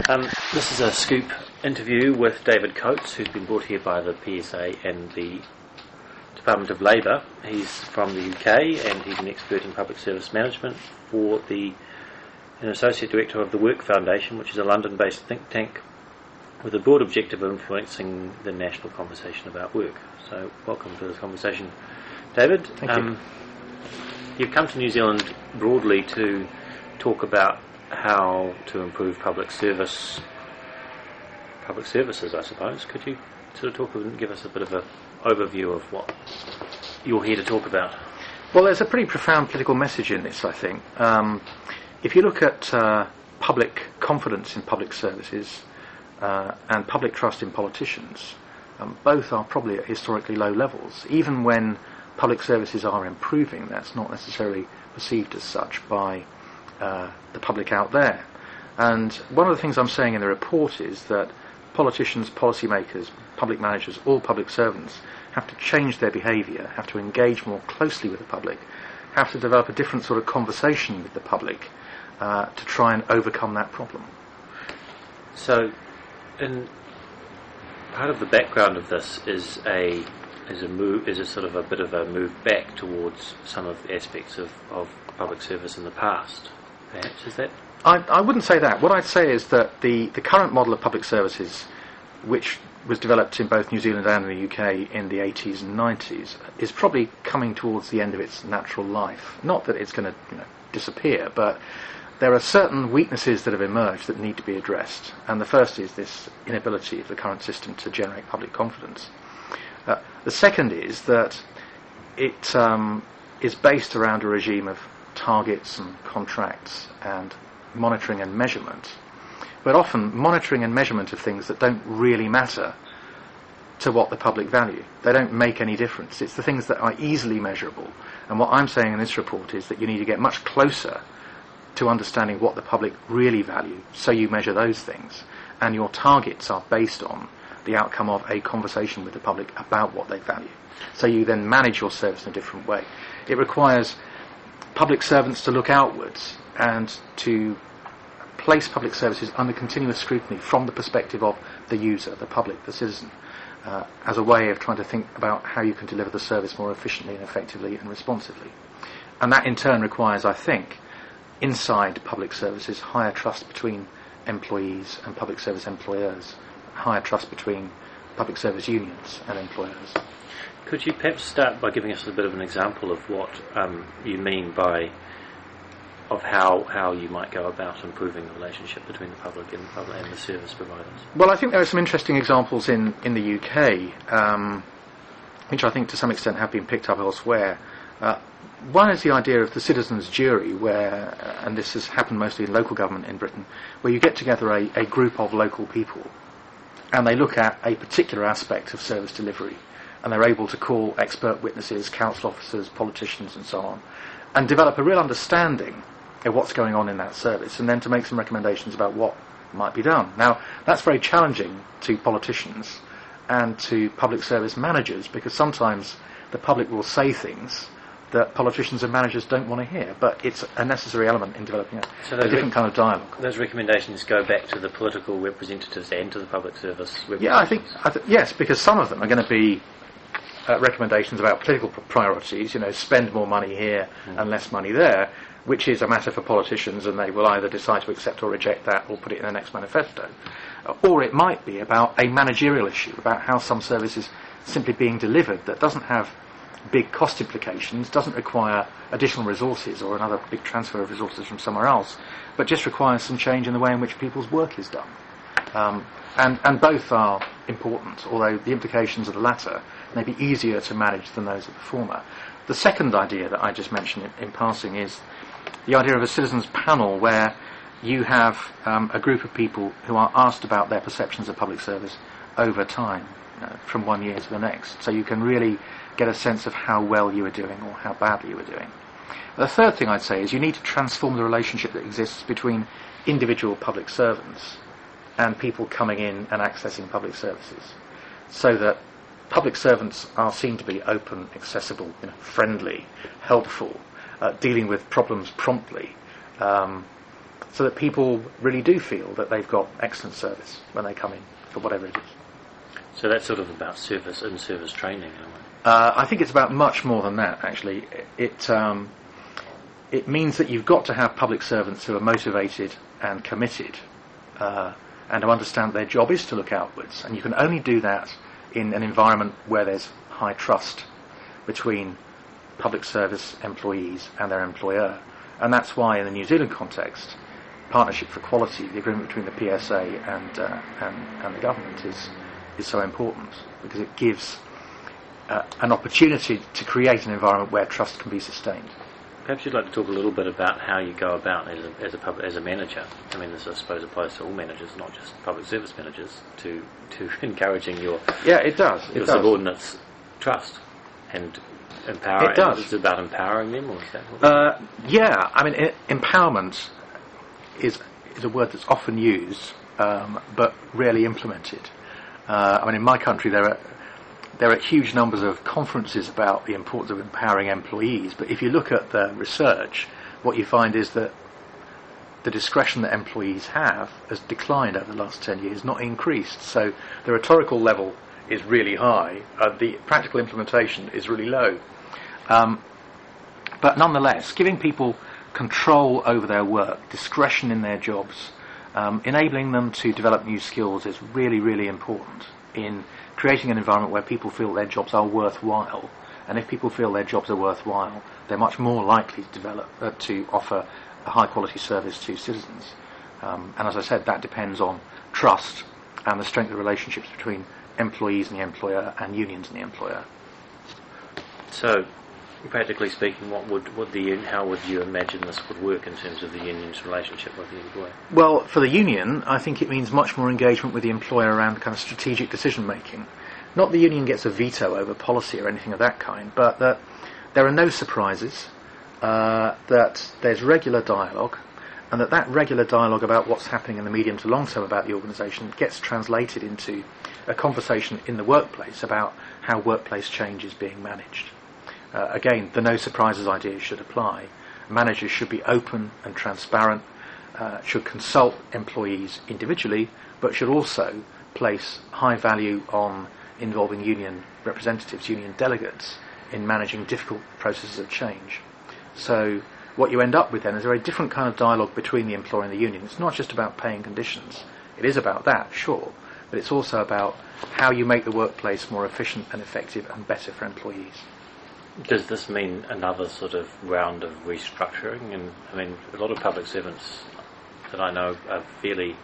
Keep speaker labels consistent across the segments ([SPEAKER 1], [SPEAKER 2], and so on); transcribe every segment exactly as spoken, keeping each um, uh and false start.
[SPEAKER 1] Um, this is a scoop interview with David Coates, who's been brought here by the P S A and the Department of Labour. He's from the U K and he's an expert in public service management for the an associate director of the Work Foundation, which is a London-based think tank with a broad objective of influencing the national conversation about work. So, welcome to this conversation, David.
[SPEAKER 2] Thank
[SPEAKER 1] um,
[SPEAKER 2] you.
[SPEAKER 1] You've come to New Zealand broadly to talk about how to improve public service, public services, I suppose. Could you sort of talk and give us a bit of an overview of what you're here to talk about?
[SPEAKER 2] Well, there's a pretty profound political message in this, I think. Um, if you look at uh, public confidence in public services uh, and public trust in politicians, um, both are probably at historically low levels. Even when public services are improving, that's not necessarily perceived as such by uh, the public out there. And one of the things I'm saying in the report is that politicians, policymakers, public managers, all public servants have to change their behaviour, have to engage more closely with the public, have to develop a different sort of conversation with the public uh, to try and overcome that problem.
[SPEAKER 1] So, in part of the background of this is a is a move is a sort of a bit of a move back towards some of the aspects of, of public service in the past. Perhaps is that?
[SPEAKER 2] I, I wouldn't say that. What I'd say is that the, the current model of public services, which was developed in both New Zealand and the U K in the eighties and nineties, is probably coming towards the end of its natural life. Not that it's going to you know, disappear, but there are certain weaknesses that have emerged that need to be addressed. And the first is this inability of the current system to generate public confidence. Uh, the second is that it um, is based around a regime of targets and contracts and monitoring and measurement, but often monitoring and measurement of things that don't really matter to what the public value. They don't make any difference. It's the things that are easily measurable. And what I'm saying in this report is that you need to get much closer to understanding what the public really value, so you measure those things, and your targets are based on the outcome of a conversation with the public about what they value. So you then manage your service in a different way. It requires public servants to look outwards and to place public services under continuous scrutiny from the perspective of the user, the public, the citizen, uh, as a way of trying to think about how you can deliver the service more efficiently and effectively and responsively. And that in turn requires, I think, inside public services, higher trust between employees and public service employers, higher trust between public service unions and employers.
[SPEAKER 1] Could you perhaps start by giving us a bit of an example of what um, you mean by of how, how you might go about improving the relationship between the public and the public and the service providers?
[SPEAKER 2] Well, I think there are some interesting examples in, in the U K, um, which I think to some extent have been picked up elsewhere. Uh, one is the idea of the citizens' jury, where, uh, and this has happened mostly in local government in Britain, where you get together a, a group of local people and they look at a particular aspect of service delivery, and they're able to call expert witnesses, council officers, politicians and so on, and develop a real understanding of what's going on in that service, and then to make some recommendations about what might be done. Now, that's very challenging to politicians and to public service managers, because sometimes the public will say things that politicians and managers don't want to hear, but it's a necessary element in developing a,
[SPEAKER 1] so
[SPEAKER 2] a different
[SPEAKER 1] rec-
[SPEAKER 2] kind of dialogue.
[SPEAKER 1] Those recommendations go back to the political representatives and to the public service representatives?
[SPEAKER 2] Yeah, I think, I th- yes, because some of them are going to be uh, recommendations about political pr- priorities, you know, spend more money here mm. and less money there, which is a matter for politicians, and they will either decide to accept or reject that or put it in their next manifesto. Uh, or it might be about a managerial issue, about how some service is simply being delivered that doesn't have big cost implications, doesn't require additional resources or another big transfer of resources from somewhere else, but just requires some change in the way in which people's work is done. Um, and, and both are important, although the implications of the latter may be easier to manage than those of the former. The second idea that I just mentioned in, in passing is the idea of a citizens' panel, where you have um, a group of people who are asked about their perceptions of public service over time, uh, from one year to the next. So you can really get a sense of how well you are doing or how badly you are doing. The third thing I'd say is you need to transform the relationship that exists between individual public servants and people coming in and accessing public services, so that public servants are seen to be open, accessible, you know, friendly, helpful, uh, dealing with problems promptly, um, so that people really do feel that they've got excellent service when they come in for whatever it is.
[SPEAKER 1] So that's sort of about service, in-service training, in a way.
[SPEAKER 2] Uh, I think it's about much more than that, actually. It um, it means that you've got to have public servants who are motivated and committed, uh, and who understand their job is to look outwards. And you can only do that in an environment where there's high trust between public service employees and their employer. And that's why, in the New Zealand context, Partnership for Quality, the agreement between the P S A and uh, and, and the government, is is so important, because it gives uh, an opportunity to create an environment where trust can be sustained.
[SPEAKER 1] Perhaps you'd like to talk a little bit about how you go about as a, as a, pub, as a manager. I mean, this I suppose applies to all managers, not just public service managers, to, to encouraging your,
[SPEAKER 2] yeah, it does. It
[SPEAKER 1] your
[SPEAKER 2] does.
[SPEAKER 1] subordinates' trust and empowering.
[SPEAKER 2] It does.
[SPEAKER 1] It's about empowering them, or is that what
[SPEAKER 2] Uh, yeah, I mean, I- empowerment is is a word that's often used, um, but rarely implemented. Uh, I mean, in my country, there are there are huge numbers of conferences about the importance of empowering employees. But if you look at the research, what you find is that the discretion that employees have has declined over the last ten years, not increased. So the rhetorical level is really high. Uh, the practical implementation is really low. Um, but nonetheless, giving people control over their work, discretion in their jobs, um, enabling them to develop new skills is really, really important in creating an environment where people feel their jobs are worthwhile. And if people feel their jobs are worthwhile, they're much more likely to develop, uh, to offer a high quality service to citizens. Um, and as I said, that depends on trust and the strength of relationships between employees and the employer and unions and the employer.
[SPEAKER 1] So, practically speaking, what would, would the how would you imagine this would work in terms of the union's relationship with the employer?
[SPEAKER 2] Well, for the union, I think it means much more engagement with the employer around kind of strategic decision making. Not the union gets a veto over policy or anything of that kind, but that there are no surprises, uh, that there's regular dialogue, and that that regular dialogue about what's happening in the medium to long term about the organisation gets translated into a conversation in the workplace about how workplace change is being managed. Uh, again, the no surprises idea should apply. Managers should be open and transparent, uh, should consult employees individually, but should also place high value on involving union representatives, union delegates, in managing difficult processes of change. So what you end up with then is a very different kind of dialogue between the employer and the union. It's not just about paying conditions. It is about that, sure, but it's also about how you make the workplace more efficient and effective and better for employees.
[SPEAKER 1] Does this mean another sort of round of restructuring? And I mean, a lot of public servants that I know are fairly.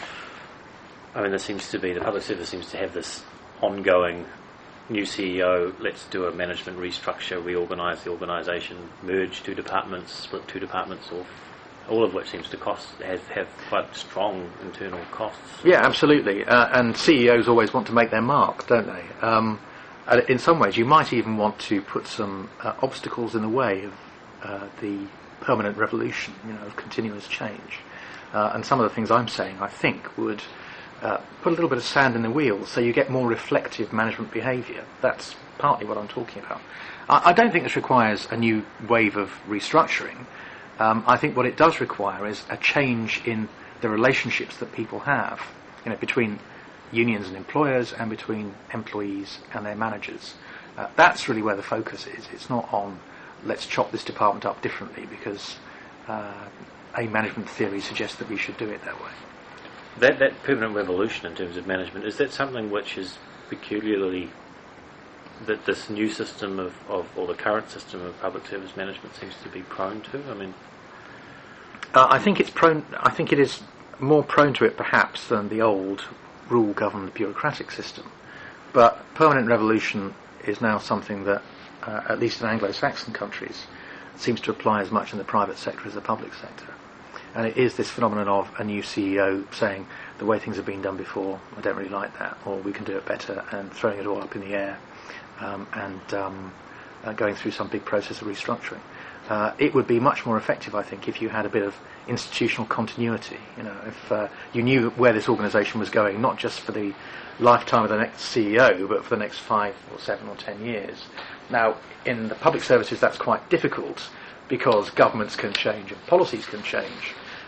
[SPEAKER 1] I mean, there seems to be the public service seems to have this ongoing new C E O. Let's do a management restructure, reorganise the organisation, merge two departments, split two departments off. All of which seems to cost have have quite strong internal costs.
[SPEAKER 2] Yeah, absolutely. Uh, and C E Os always want to make their mark, don't they? Um, Uh, in some ways, you might even want to put some uh, obstacles in the way of uh, the permanent revolution, you know, of continuous change. Uh, and some of the things I'm saying, I think, would uh, put a little bit of sand in the wheels, so you get more reflective management behaviour. That's partly what I'm talking about. I, I don't think this requires a new wave of restructuring. Um, I think what it does require is a change in the relationships that people have, you know, between unions and employers, and between employees and their managers. Uh, that's really where the focus is. It's not on let's chop this department up differently because uh, a management theory suggests that we should do it that way.
[SPEAKER 1] That that permanent revolution in terms of management, is that something which is peculiarly that this new system of, of or the current system of public service management seems to be prone to? I mean,
[SPEAKER 2] uh, I think it's prone. I think it is more prone to it perhaps than the old rule-governed bureaucratic system. But permanent revolution is now something that, uh, at least in Anglo-Saxon countries, seems to apply as much in the private sector as the public sector. And it is this phenomenon of a new C E O saying, the way things have been done before, I don't really like that, or we can do it better, and throwing it all up in the air, um, and um, uh, going through some big process of restructuring. Uh, it would be much more effective, I think, if you had a bit of institutional continuity. You know, if uh, you knew where this organisation was going, not just for the lifetime of the next C E O, but for the next five or seven or ten years. Now, in the public services, that's quite difficult because governments can change and policies can change.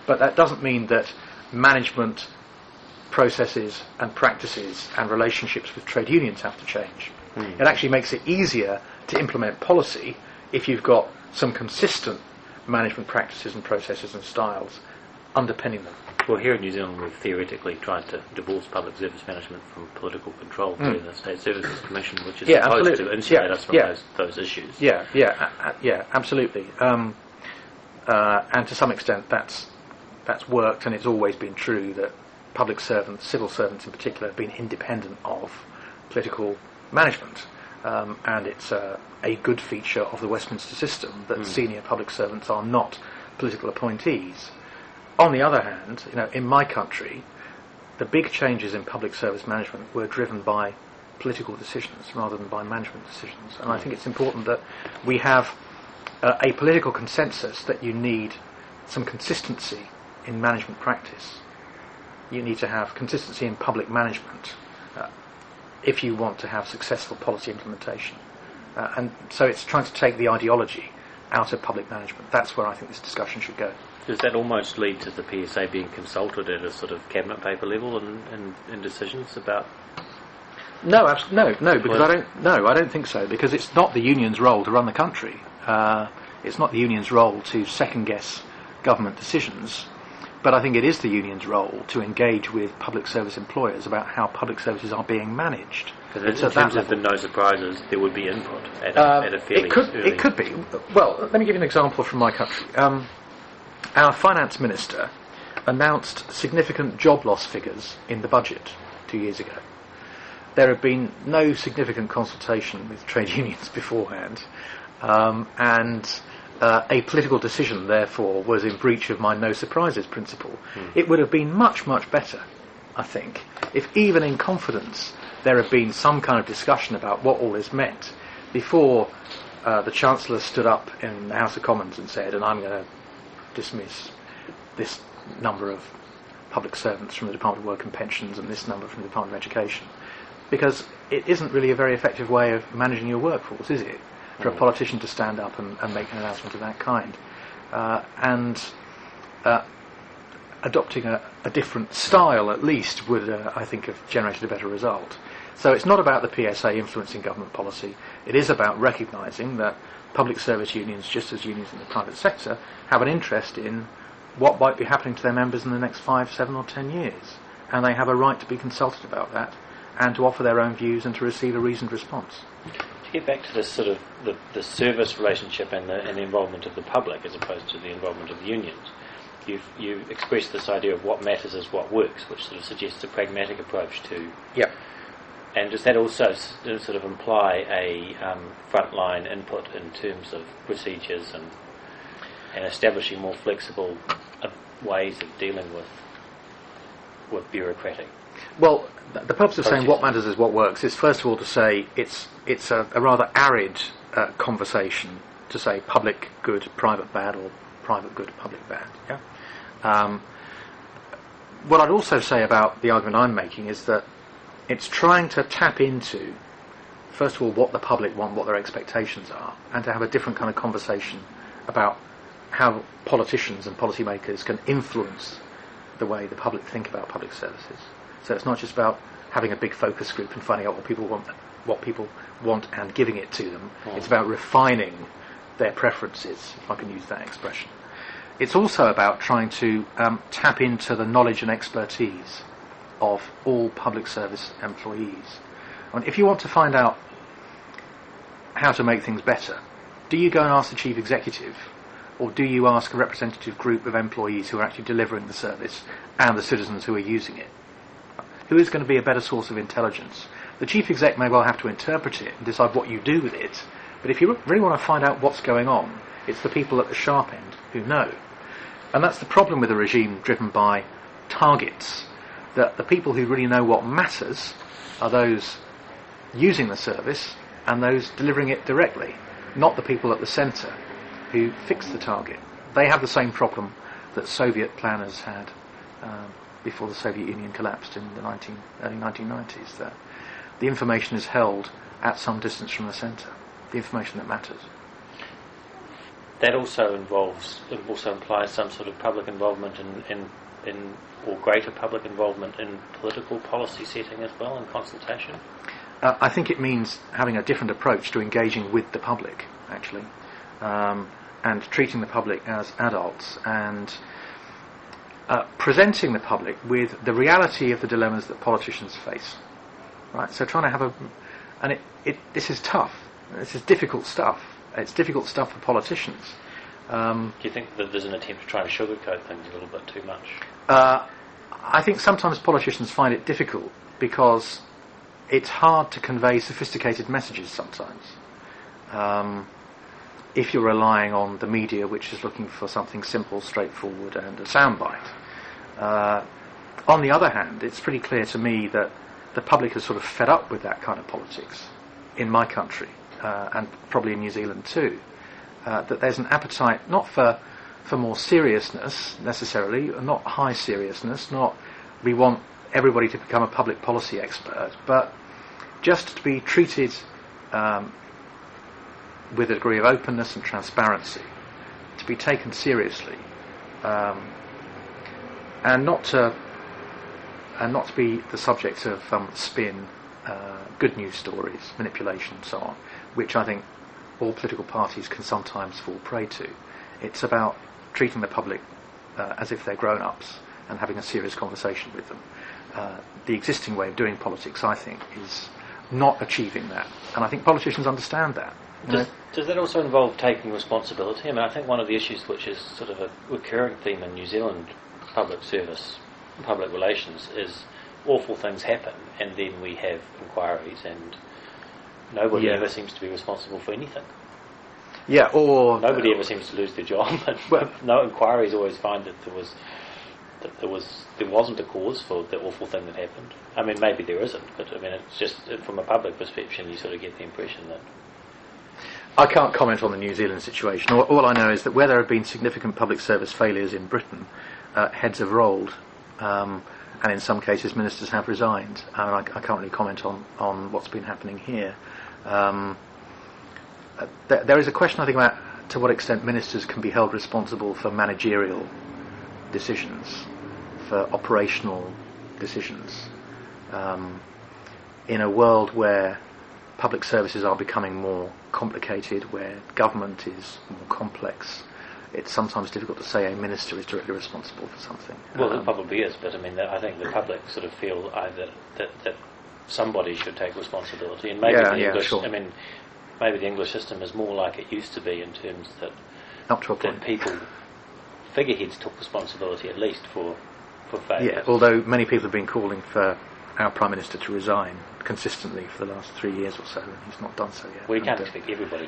[SPEAKER 2] But that doesn't mean that management processes and practices and relationships with trade unions have to change. Mm. It actually makes it easier to implement policy if you've got some consistent management practices and processes and styles underpinning them.
[SPEAKER 1] Well, here in New Zealand, we've theoretically tried to divorce public service management from political control through mm. the State Services Commission, which is
[SPEAKER 2] yeah,
[SPEAKER 1] supposed
[SPEAKER 2] absolutely.
[SPEAKER 1] to insulate
[SPEAKER 2] yeah,
[SPEAKER 1] us from
[SPEAKER 2] yeah.
[SPEAKER 1] those, those issues.
[SPEAKER 2] Yeah, yeah, uh, yeah, absolutely. Um, uh, and to some extent, that's that's worked, and it's always been true that public servants, civil servants in particular, have been independent of political management. Um, and it's uh, a good feature of the Westminster system that mm. senior public servants are not political appointees. On the other hand, you know, in my country, the big changes in public service management were driven by political decisions rather than by management decisions. And mm. I think it's important that we have uh, a political consensus that you need some consistency in management practice. You need to have consistency in public management uh, if you want to have successful policy implementation. Uh, and so it's trying to take the ideology out of public management. That's where I think this discussion should go.
[SPEAKER 1] Does that almost lead to the P S A being consulted at a sort of cabinet paper level in, in, in decisions about?
[SPEAKER 2] No, abs- no, no, because I don't. No, I don't think so. Because it's not the union's role to run the country. Uh, it's not the union's role to second guess government decisions. But I think it is the union's role to engage with public service employers about how public services are being managed.
[SPEAKER 1] Because in terms of the no surprises, there would be input at,
[SPEAKER 2] um,
[SPEAKER 1] at a fairly
[SPEAKER 2] it could,
[SPEAKER 1] early...
[SPEAKER 2] It could be. Well, let me give you an example from my country. Um, our finance minister announced significant job loss figures in the budget two years ago. There had been no significant consultation with trade unions beforehand, um, and uh, a political decision, therefore, was in breach of my no surprises principle. Hmm. It would have been much, much better, I think, if even in confidence there had been some kind of discussion about what all this meant before uh, the Chancellor stood up in the House of Commons and said, and I'm going to dismiss this number of public servants from the Department of Work and Pensions and this number from the Department of Education. Because it isn't really a very effective way of managing your workforce, is it? For mm. a politician to stand up and, and make an announcement of that kind. Uh, and uh, adopting a, a different style, at least, would, uh, I think, have generated a better result. So it's not about the P S A influencing government policy. It is about recognising that public service unions, just as unions in the private sector, have an interest in what might be happening to their members in the next five, seven or ten years. And they have a right to be consulted about that and to offer their own views and to receive a reasoned response.
[SPEAKER 1] To get back to this sort of the, the service relationship and the, and the involvement of the public as opposed to the involvement of the unions, you've, you've expressed this idea of what matters is what works, which sort of suggests a pragmatic approach to...
[SPEAKER 2] Yep.
[SPEAKER 1] And does that also s- sort of imply a um, frontline input in terms of procedures and, and establishing more flexible uh, ways of dealing with with bureaucratic?
[SPEAKER 2] Well, th- the purpose of saying what matters is what works is, first of all, to say it's it's a, a rather arid uh, conversation to say public good, private bad, or private good, public bad. Yeah. Um, what I'd also say about the argument I'm making is that it's trying to tap into, first of all, what the public want, what their expectations are, and to have a different kind of conversation about how politicians and policymakers can influence the way the public think about public services. So it's not just about having a big focus group and finding out what people want, what people want and giving it to them. Mm. It's about refining their preferences, if I can use that expression. It's also about trying to um, tap into the knowledge and expertise of all public service employees. And if you want to find out how to make things better, do you go and ask the chief executive, or do you ask a representative group of employees who are actually delivering the service and the citizens who are using it? Who is going to be a better source of intelligence? The chief exec may well have to interpret it and decide what you do with it, but if you really want to find out what's going on, it's the people at the sharp end who know. And that's the problem with a regime driven by targets, that the people who really know what matters are those using the service and those delivering it directly, not the people at the centre who fix the target. They have the same problem that Soviet planners had um, before the Soviet Union collapsed in the nineteen, early nineteen nineties, that the information is held at some distance from the centre, the information that matters.
[SPEAKER 1] that also involves, it also implies some sort of public involvement in, in, in or greater public involvement in political policy setting as well, and consultation?
[SPEAKER 2] Uh, I think it means having a different approach to engaging with the public, actually, um, and treating the public as adults, and uh, presenting the public with the reality of the dilemmas that politicians face. Right. So trying to have a, and it, it this is tough. This is difficult stuff. It's difficult stuff for politicians. Um,
[SPEAKER 1] Do you think that there's an attempt to try and sugarcoat things a little bit too much?
[SPEAKER 2] Uh, I think sometimes politicians find it difficult because it's hard to convey sophisticated messages sometimes. Um, if you're relying on the media, which is looking for something simple, straightforward, and a soundbite. Uh, on the other hand, it's pretty clear to me that the public is sort of fed up with that kind of politics in my country, uh, and probably in New Zealand too. Uh, that there's an appetite not for for more seriousness necessarily, not high seriousness, not we want everybody to become a public policy expert, but just to be treated um, with a degree of openness and transparency, to be taken seriously, um, and not to and not to be the subject of um, spin, uh, good news stories, manipulation, and so on, which I think all political parties can sometimes fall prey to. It's about treating the public uh, as if they're grown-ups and having a serious conversation with them. Uh, the existing way of doing politics, I think, is not achieving that, and I think politicians understand that.
[SPEAKER 1] Does, does that also involve taking responsibility? I mean, I think one of the issues which is sort of a recurring theme in New Zealand public service, public relations, is awful things happen and then we have inquiries and nobody
[SPEAKER 2] yeah.
[SPEAKER 1] ever seems to be responsible for anything.
[SPEAKER 2] Yeah, or
[SPEAKER 1] nobody
[SPEAKER 2] uh,
[SPEAKER 1] ever seems to lose their job. And
[SPEAKER 2] well,
[SPEAKER 1] no inquiries always find that there was that there was there wasn't a cause for the awful thing that happened. I mean, maybe there isn't, but I mean, it's just from a public perception, you sort of get the impression that.
[SPEAKER 2] I can't comment on the New Zealand situation. All, all I know is that where there have been significant public service failures in Britain, uh, heads have rolled, um, and in some cases ministers have resigned. And I, I can't really comment on, on what's been happening here. Um, uh, th- there is a question, I think, about to what extent ministers can be held responsible for managerial decisions, for operational decisions, um, in a world where public services are becoming more complicated, where government is more complex. It's sometimes difficult to say a minister is directly responsible for something.
[SPEAKER 1] Well,
[SPEAKER 2] um,
[SPEAKER 1] it probably is, but I mean, I think the public sort of feel either that, that somebody should take responsibility, and maybe
[SPEAKER 2] yeah,
[SPEAKER 1] the
[SPEAKER 2] yeah,
[SPEAKER 1] English.
[SPEAKER 2] sure.
[SPEAKER 1] I mean, maybe the English system is more like it used to be in terms that
[SPEAKER 2] up to a point.
[SPEAKER 1] that people, figureheads, took responsibility at least for for failures.
[SPEAKER 2] Yeah, although many people have been calling for our Prime Minister to resign consistently for the last three years or so, and he's not done so yet.
[SPEAKER 1] We can't
[SPEAKER 2] and,
[SPEAKER 1] expect everybody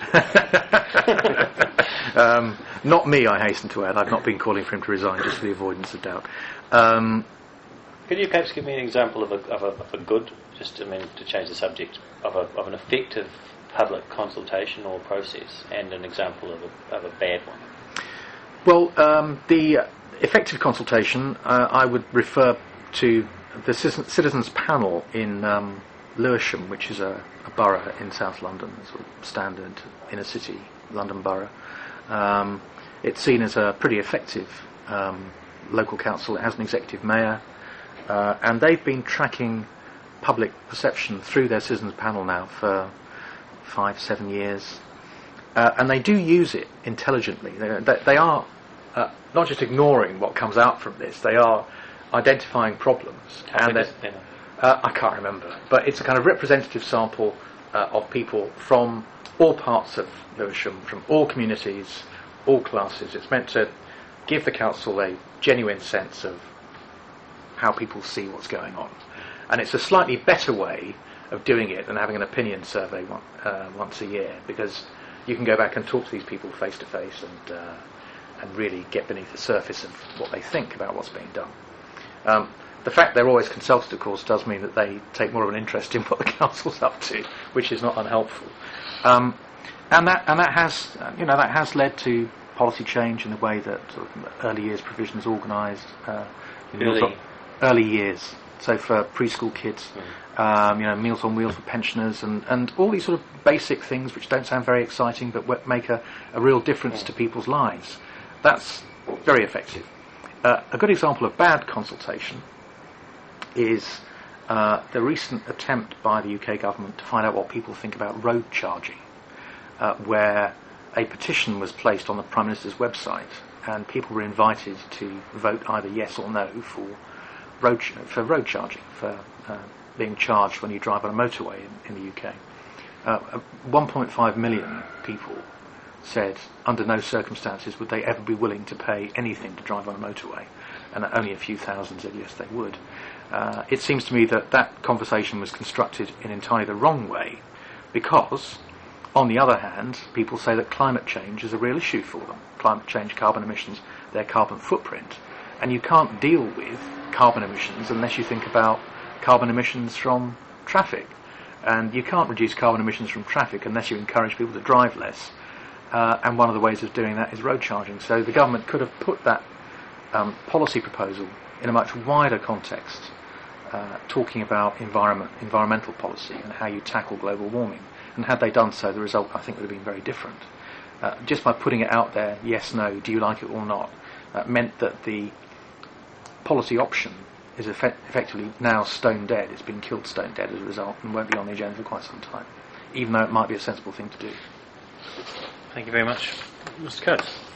[SPEAKER 1] to resign.
[SPEAKER 2] um, not me, I hasten to add. I've not been calling for him to resign just for the avoidance of doubt. Um,
[SPEAKER 1] Could you perhaps give me an example of a, of a, of a good, just I mean to change the subject, of, a, of an effective public consultation or process, and an example of a, of a bad one?
[SPEAKER 2] Well, um, the uh, effective consultation, uh, I would refer to the Citizens Panel in um, Lewisham, which is a, a borough in South London, sort of standard inner city London borough. Um, it's seen as a pretty effective um, local council. It has an executive mayor, uh, and they've been tracking public perception through their Citizens Panel now for five, seven years. Uh, and they do use it intelligently. They, they, they are uh, not just ignoring what comes out from this, they are identifying problems.
[SPEAKER 1] How
[SPEAKER 2] and
[SPEAKER 1] big is it?
[SPEAKER 2] uh, I can't remember, but it's a kind of representative sample uh, of people from all parts of Lewisham, from all communities, all classes. It's meant to give the council a genuine sense of how people see what's going on. And it's a slightly better way of doing it than having an opinion survey one, uh, once a year, because you can go back and talk to these people face to face and uh, and really get beneath the surface of what they think about what's being done. Um, the fact they're always consulted, of course, does mean that they take more of an interest in what the council's up to, which is not unhelpful. Um, and that and that has uh, you know that has led to policy change in the way that sort of early years provision is organised. Uh,
[SPEAKER 1] early,
[SPEAKER 2] early years. so for preschool kids, mm. um, you know, Meals on Wheels for pensioners, and, and all these sort of basic things which don't sound very exciting but w- make a, a real difference mm. to people's lives. That's very effective. Uh, a good example of bad consultation is uh, the recent attempt by the U K government to find out what people think about road charging, uh, where a petition was placed on the Prime Minister's website and people were invited to vote either yes or no for road ch- for road charging, for uh, being charged when you drive on a motorway in, in the U K. Uh, one point five million people said under no circumstances would they ever be willing to pay anything to drive on a motorway, and only a few thousand said yes they would. Uh, it seems to me that that conversation was constructed in entirely the wrong way, because on the other hand people say that climate change is a real issue for them. Climate change, carbon emissions, their carbon footprint, and you can't deal with carbon emissions unless you think about carbon emissions from traffic, and you can't reduce carbon emissions from traffic unless you encourage people to drive less. Uh, and one of the ways of doing that is road charging. So the government could have put that um, policy proposal in a much wider context, uh, talking about environment, environmental policy and how you tackle global warming. And had they done so, the result, I think, would have been very different. Uh, just by putting it out there, yes, no, do you like it or not, uh, meant that the policy option is effect- effectively now stone dead. It's been killed stone dead as a result and won't be on the agenda for quite some time, even though it might be a sensible thing to do.
[SPEAKER 1] Thank you very much, Mister Coates.